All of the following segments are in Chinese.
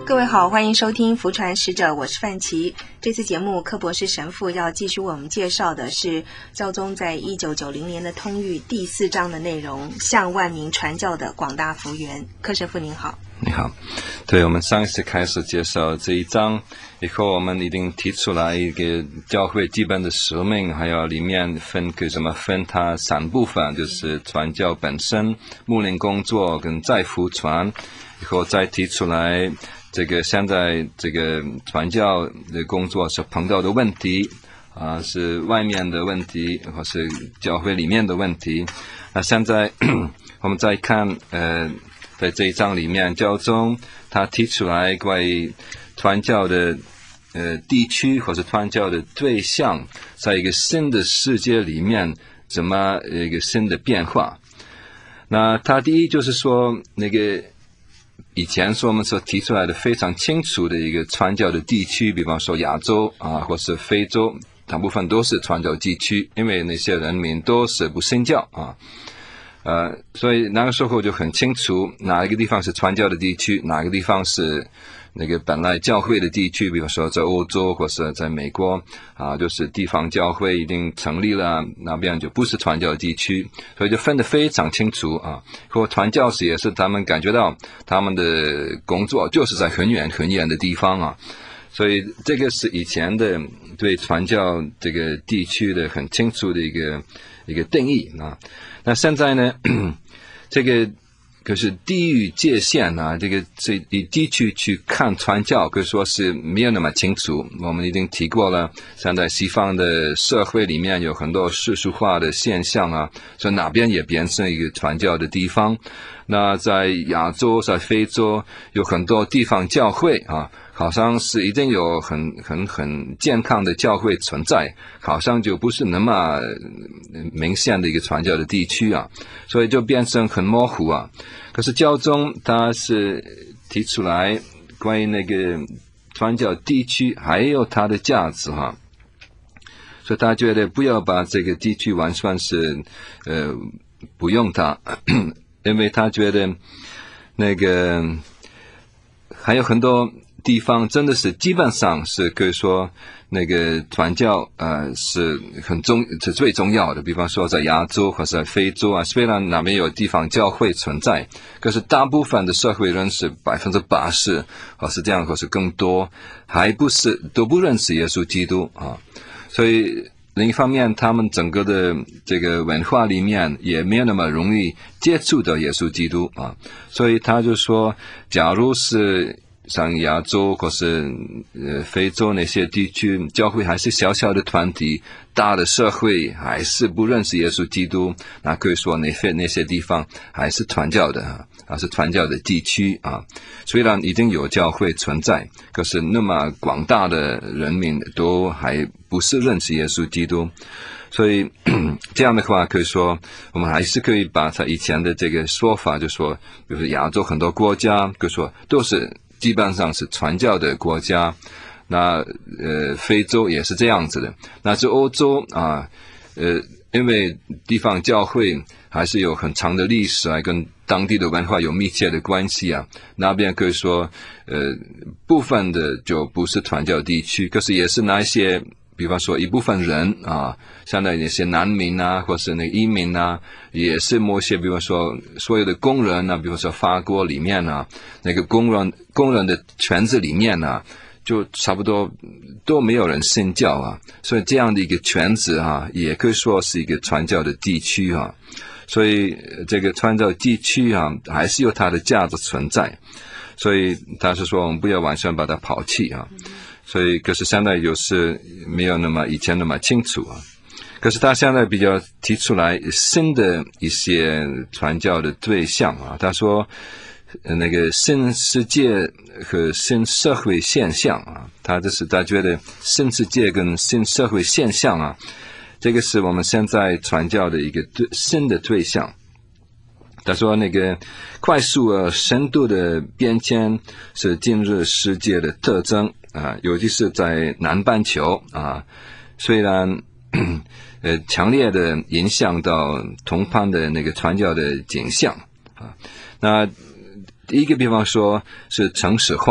各位好，欢迎收听福传使者，我是范琪。这次节目柯博士神父要继续为我们介绍的是教宗在1990年的通谕第4章的内容，向万民传教的广大福源。柯神父您好。 你好。对，我们上一次开始介绍这一章以后，我们一定提出来一个教会基本的使命，还有里面分它3部分，就是传教本身、牧灵工作跟再福传，以后再提出来这个现在这个传教的工作是碰到的问题是外面的问题或是教会里面的问题。那现在我们再看在这一章里面，教宗他提出来关于传教的地区或者传教的对象，在一个新的世界里面怎么一个新的变化。那他第一就是说，那个以前我们所提出来的非常清楚的一个传教的地区，比方说亚洲或是非洲，大部分都是传教地区，因为那些人民都是不信教所以那个时候就很清楚哪一个地方是传教的地区，哪个地方是那个本来教会的地区，比方说在欧洲或是在美国就是地方教会已经成立了，那边就不是传教地区，所以就分得非常清楚或传教士也是他们感觉到他们的工作就是在很远很远的地方所以这个是以前的对传教这个地区的很清楚的一个定义那现在呢这个可是地域界限这个以地区去看传教可以说是没有那么清楚。我们已经提过了，现在西方的社会里面有很多世俗化的现象所以哪边也变成一个传教的地方。那在亚洲在非洲有很多地方教会好像是一定有很健康的教会存在，好像就不是那么明显的一个传教的地区所以就变成很模糊可是教宗他是提出来关于那个传教地区还有它的价值所以他觉得不要把这个地区完全是不用它因为他觉得那个还有很多地方真的是基本上是可以说那个传教是最重要的，比方说在亚洲或者在非洲虽然那边有地方教会存在，可是大部分的社会人士80%或是这样或是更多都不认识耶稣基督所以另一方面他们整个的这个文化里面也没有那么容易接触到耶稣基督所以他就说假如是像亚洲或是非洲那些地区教会还是小小的团体，大的社会还是不认识耶稣基督，那可以说那些地方还是传教的是传教的地区虽然已经有教会存在，可是那么广大的人民都还不是认识耶稣基督。所以这样的话可以说我们还是可以把他以前的这个说法就说比如说亚洲很多国家可以说都是基本上是传教的国家，那非洲也是这样子的，那是欧洲因为地方教会还是有很长的历史跟当地的文化有密切的关系那边可以说部分的就不是传教地区，可是也是那一些比方说一部分人像那些难民或是那移民也是某些比方说所有的工人比方说法国里面那个工人的圈子里面就差不多都没有人信教所以这样的一个圈子也可以说是一个传教的地区所以这个传教地区还是有它的价值存在，所以他是说我们不要完全把它抛弃所以可是现在就是没有那么以前那么清楚可是他现在比较提出来新的一些传教的对象他说那个新世界和新社会现象他觉得新世界跟新社会现象这个是我们现在传教的一个新的对象。他说那个快速深度的变迁是今日世界的特征尤其是在南半球虽然强烈的影响到同伴的那个传教的景象那第一个比方说是城市化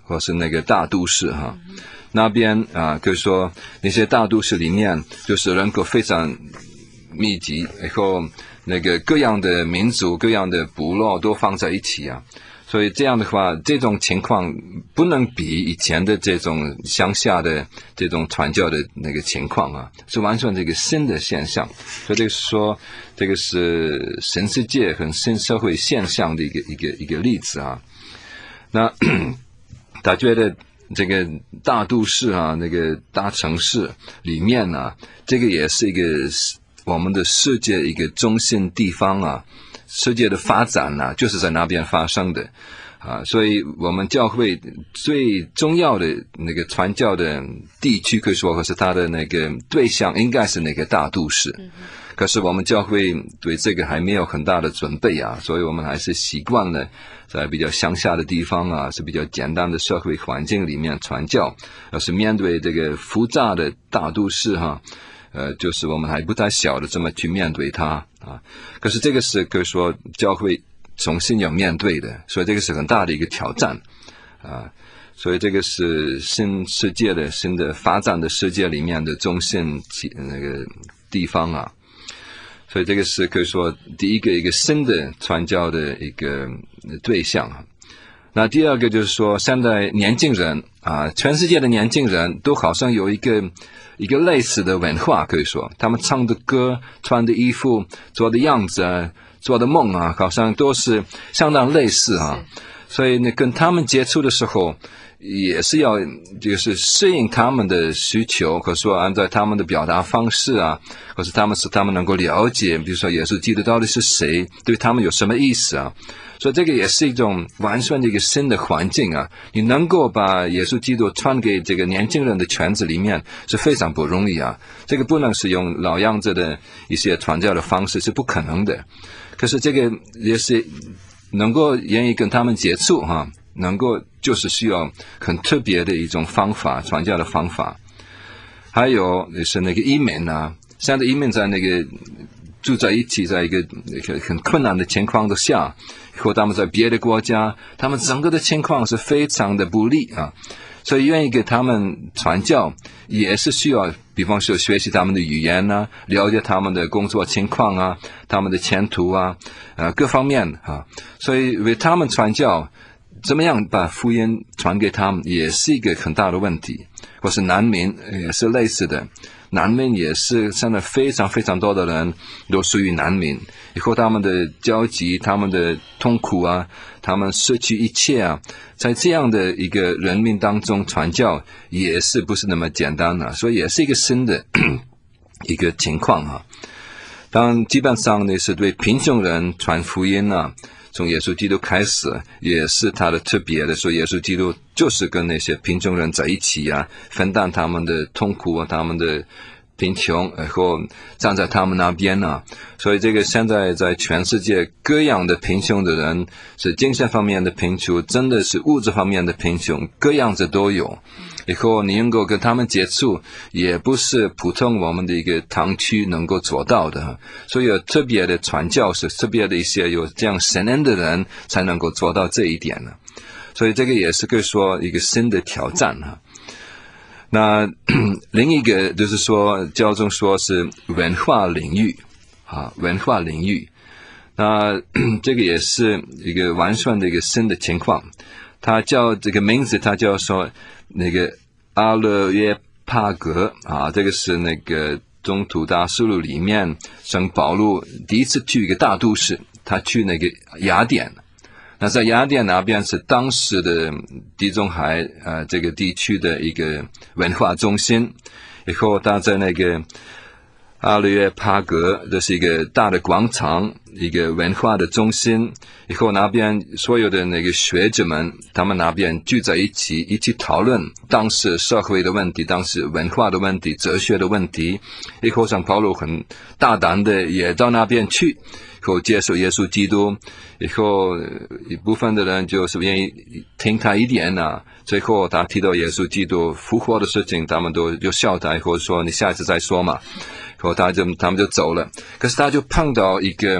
或是那个大都市哈。那边可以说那些大都市里面就是人口非常密集，然后那个各样的民族、各样的部落都放在一起啊。所以这样的话，这种情况不能比以前的这种乡下的这种传教的那个情况啊，是完全这个新的现象。所以这个说，这个是新世界和新社会现象的一个例子啊。那他觉得这个大都市啊，那个大城市里面呢，这个也是一个我们的世界一个中心地方啊。世界的发展呢，就是在那边发生的所以我们教会最重要的那个传教的地区，可以说或是它的那个对象应该是那个大都市。可是我们教会对这个还没有很大的准备啊，所以我们还是习惯了在比较乡下的地方啊，是比较简单的社会环境里面传教，而是面对这个复杂的大都市就是我们还不太晓得怎么去面对它可是这个是可以说教会重新要面对的，所以这个是很大的一个挑战所以这个是新世界的新的发展的世界里面的中心那个地方所以这个是可以说第一个新的传教的一个对象那第二个就是说，现在年轻人全世界的年轻人都好像有一个类似的文化，可以说他们唱的歌、穿的衣服、做的样子做的梦好像都是相当类似所以呢，跟他们接触的时候，也是要就是适应他们的需求，或者说按照他们的表达方式或是他们能够了解，比如说耶稣基督到底是谁，对他们有什么意思所以这个也是一种完全的一个新的环境你能够把耶稣基督传给这个年轻人的圈子里面是非常不容易这个不能是用老样子的一些传教的方式，是不可能的。可是这个也是能够愿意跟他们接触能够就是需要很特别的一种方法，传教的方法。还有是那个移民现在移民在那个住在一起，在一个很困难的情况之下，或他们在别的国家，他们整个的情况是非常的不利所以愿意给他们传教，也是需要比方说学习他们的语言了解他们的工作情况他们的前途各方面所以为他们传教，怎么样把福音传给他们，也是一个很大的问题。或是难民也是类似的，难民也是现在非常非常多的人都属于难民，以后他们的焦急，他们的痛苦他们失去一切在这样的一个人民当中传教也是不是那么简单所以也是一个新的一个情况当然基本上呢是对贫穷人传福音从耶稣基督开始也是他的特别的，所以耶稣基督就是跟那些贫穷人在一起分担他们的痛苦他们的贫穷，然后站在他们那边所以这个现在在全世界各样的贫穷的人，是精神方面的贫穷，真的是物质方面的贫穷，各样子都有。以后你能够跟他们接触，也不是普通我们的一个堂区能够做到的，所以有特别的传教士，特别的一些有这样神恩的人才能够做到这一点所以这个也是可以说一个新的挑战那另一个就是说教宗说是文化领域文化领域，那这个也是一个完全的一个新的情况。他叫这个名字，他叫说那个阿勒约帕格这个是那个中途大事录里面圣保禄第一次去一个大都市，他去那个雅典。那在雅典那边是当时的地中海这个地区的一个文化中心，以后他在那个阿勒约帕格，这是一个大的广场，一个文化的中心，以后那边所有的那个学者们，他们那边聚在一起，一起讨论当时社会的问题，当时文化的问题，哲学的问题。以后圣保禄很大胆的也到那边去，以后接受耶稣基督，以后一部分的人就是愿意听他一点最后他提到耶稣基督复活的事情，他们都就笑他，或者说你下一次再说嘛，然后他们就走了。可是他就碰到一个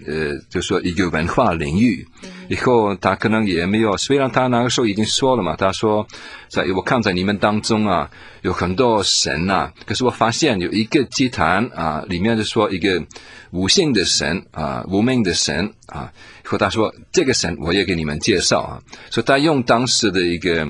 就说一个文化领域。以后他可能也没有，虽然他那个时候已经说了嘛，他说我看在你们当中啊有很多神啊，可是我发现有一个祭坛啊，里面就说一个无性的神啊，无名的神啊，以后他说这个神我也给你们介绍啊，所以他用当时的一个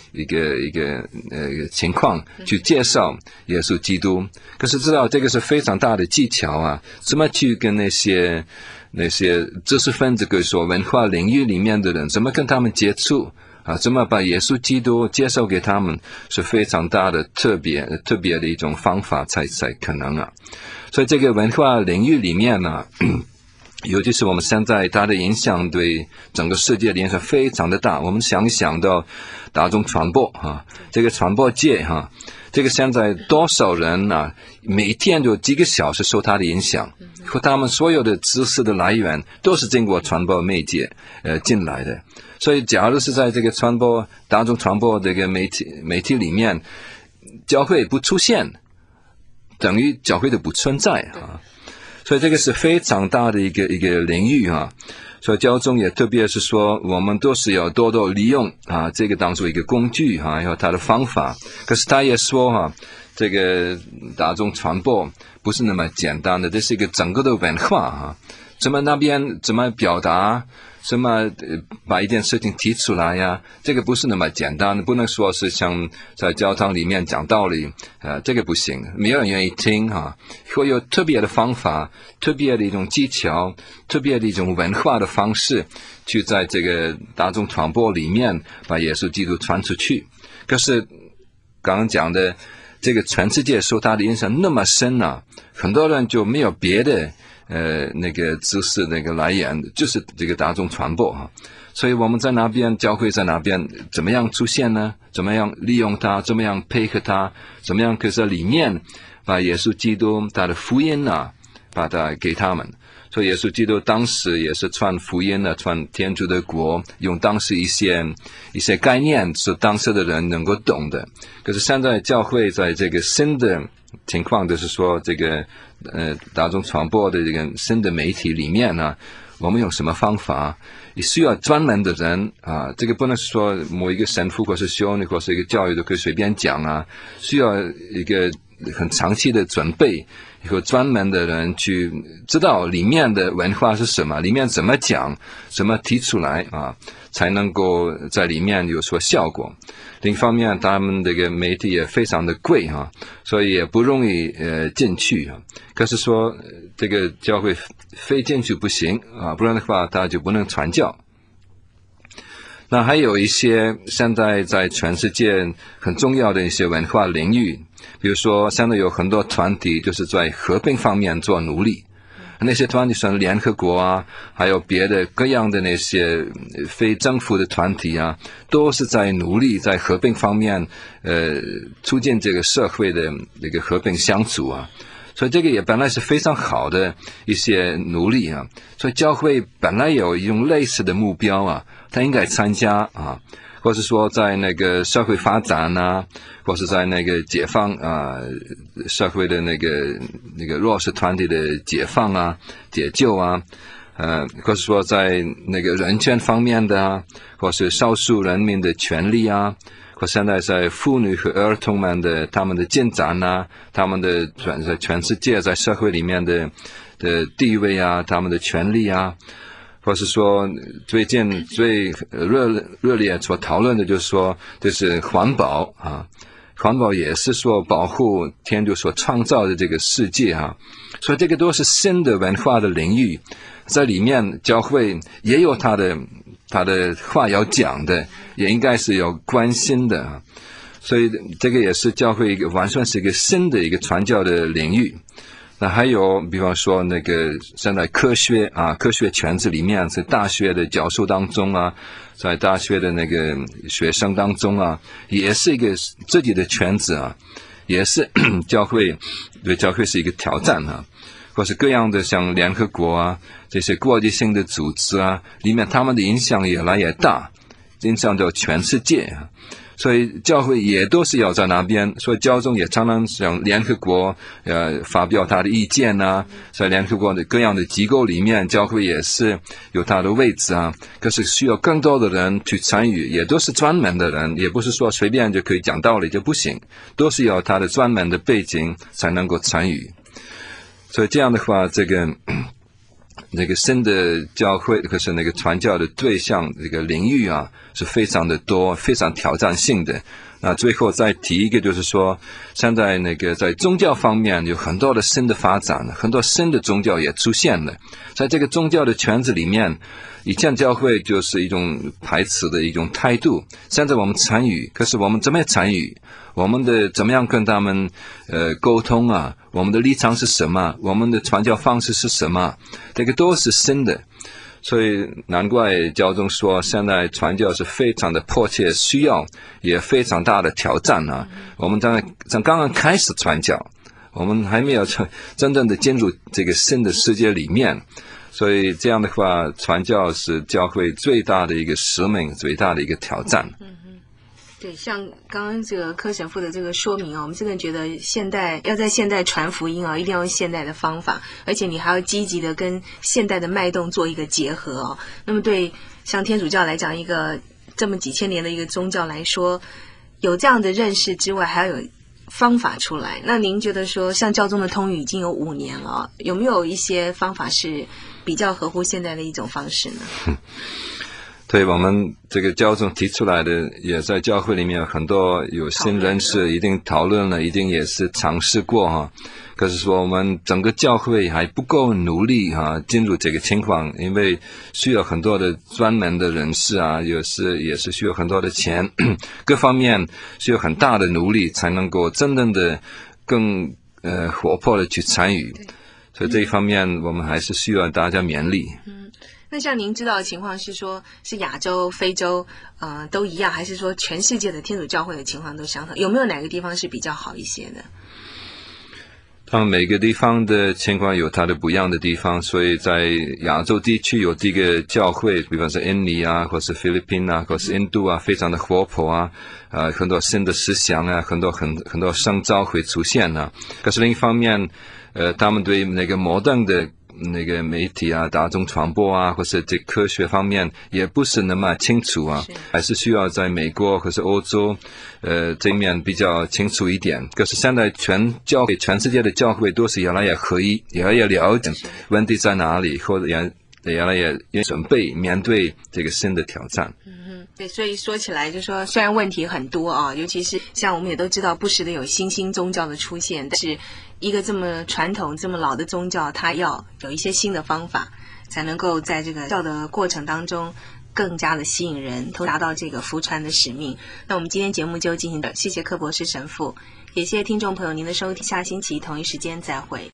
情况去介绍耶稣基督。可是知道这个是非常大的技巧啊，怎么去跟那些知识分子，可以说文化领域里面的人，怎么跟他们接触啊？怎么把耶稣基督介绍给他们，是非常大的特别的一种方法才可能啊。所以这个文化领域里面呢，尤其是我们现在它的影响对整个世界的影响非常的大。我们想到大众传播啊，这个传播界啊，这个现在多少人啊，每天就几个小时受它的影响，和他们所有的知识的来源都是经过传播媒介进来的。所以假如是在这个大众传播这个媒体里面，教会不出现，等于教会的不存在啊。所以这个是非常大的一个领域啊。所以教宗也特别是说，我们都是要多多利用啊，这个当作一个工具啊，还有它的方法。可是他也说这个大众传播不是那么简单的，这是一个整个的文化啊，怎么表达，怎么把一件事情提出来呀，这个不是那么简单的，不能说是像在教堂里面讲道理，这个不行，没有人愿意听啊。会有特别的方法，特别的一种技巧，特别的一种文化的方式，去在这个大众传播里面把耶稣基督传出去。可是刚刚讲的这个全世界受他的影响那么深啊，很多人就没有别的那个知识那个来源，就是这个大众传播啊。所以我们在那边，教会在那边怎么样出现呢？怎么样利用它？怎么样配合它？怎么样可以在里面把耶稣基督他的福音啊，把它给他们。所以耶稣基督当时也是传福音的，传天主的国，用当时一些概念是当时的人能够懂的。可是现在教会在这个新的情况，就是说这个大众传播的这个新的媒体里面呢，我们用什么方法？也需要专门的人啊，这个不能说某一个神父或是修女或是一个教育都可以随便讲啊，需要一个很长期的准备，以后专门的人去知道里面的文化是什么，里面怎么讲，怎么提出来啊，才能够在里面有所效果。另一方面，他们这个媒体也非常的贵啊，所以也不容易进去啊。可是说这个教会非进去不行啊，不然的话他就不能传教。那还有一些现在在全世界很重要的一些文化领域，比如说现在有很多团体就是在和平方面做努力，那些团体像联合国啊，还有别的各样的那些非政府的团体啊，都是在努力在和平方面促进这个社会的这个和平相处啊。所以这个也本来是非常好的一些努力啊，所以教会本来有一种类似的目标啊，他应该参加啊，或是说在那个社会发展啊，或是在那个解放啊，社会的那个弱势团体的解放啊、解救啊，或是说在那个人权方面的啊，或是少数人民的权利啊，或现在在妇女和儿童们的他们的进展啊，他们的在全世界在社会里面的地位啊，他们的权利啊，或是说最近最热烈所讨论的就是说就是环保啊，环保也是说保护天主所创造的这个世界啊，所以这个都是新的文化的领域，在里面教会也有他的话要讲的，也应该是有关心的啊，所以这个也是教会一个完全是一个新的一个传教的领域。那还有比方说那个现在科学圈子里面，在大学的教授当中啊，在大学的那个学生当中啊，也是一个自己的圈子啊，也是对教会是一个挑战啊，或是各样的像联合国啊，这些国际性的组织啊，里面他们的影响越来越大，影响到全世界啊。 所以教会也都是要在那边，所以教宗也常常向联合国发表他的意见啊，在联合国的各样的机构里面，教会也是有他的位置啊。可是需要更多的人去参与，也都是专门的人，也不是说随便就可以讲道理就不行，都是要他的专门的背景才能够参与。所以这样的话，这个新的教会，可是那个传教的对象这个领域啊，是非常的多，非常挑战性的。那最后再提一个，就是说，现在那个在宗教方面有很多的新的发展，很多新的宗教也出现了。在这个宗教的圈子里面，以前教会就是一种排斥的一种态度，现在我们参与，可是我们怎么参与？我们的怎么样跟他们沟通啊？我们的立场是什么？我们的传教方式是什么？这个都是新的，所以难怪教宗说现在传教是非常的迫切需要，也非常大的挑战啊！我们刚刚开始传教，我们还没有真正的进入这个新的世界里面，所以这样的话，传教是教会最大的一个使命，最大的一个挑战。 对，像刚刚这个柯神父的这个说明啊，我们真的觉得要在现代传福音啊，一定要用现代的方法，而且你还要积极的跟现代的脉动做一个结合哦。那么对像天主教来讲，一个这么几千年的一个宗教来说，有这样的认识之外，还要有方法出来。那您觉得说，像教宗的通语已经有5年了，有没有一些方法是比较合乎现代的一种方式呢？ 对，我们这个教宗提出来的，也在教会里面有很多有新人士一定讨论了，一定也是尝试过哈。可是说我们整个教会还不够努力哈，进入这个情况，因为需要很多的专门的人士啊，也是需要很多的钱，各方面需要很大的努力，才能够真正的更活泼的去参与。所以这一方面我们还是需要大家勉励。 那像您知道的情况是说，是亚洲、非洲，都一样，还是说全世界的天主教会的情况都相同？有没有哪个地方是比较好一些的？ 他们每个地方的情况有它的不一样的地方，所以在亚洲地区有这个教会，比方说印尼啊，或是菲律宾啊，或是印度啊，非常的活泼啊，很多新的思想啊，很多圣召会出现啊。可是另一方面，他们对那个摩登的那个媒体啊，大众传播啊，或是这科学方面也不是那么清楚啊，还是需要在美国或是欧洲这面比较清楚一点。可是现在全世界的教会都是越来越合一，越来越了解问题在哪里，或者越来越准备面对这个新的挑战。 对，所以说起来就是说，虽然问题很多啊，尤其是像我们也都知道，不时的有新兴宗教的出现，但是一个这么传统、这么老的宗教，它要有一些新的方法，才能够在这个教的过程当中更加的吸引人，达到这个福传的使命。那我们今天节目就进行到，谢谢柯博士神父，也谢谢听众朋友您的收听，下星期同一时间再会。